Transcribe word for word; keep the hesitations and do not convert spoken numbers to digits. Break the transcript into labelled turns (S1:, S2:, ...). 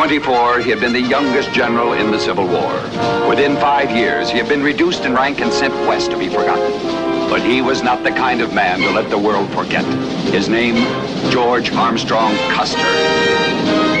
S1: twenty-four, he had been the youngest general in the Civil War. Within five years, he had been reduced in rank and sent west to be forgotten. But he was not the kind of man to let the world forget. His name, George Armstrong Custer.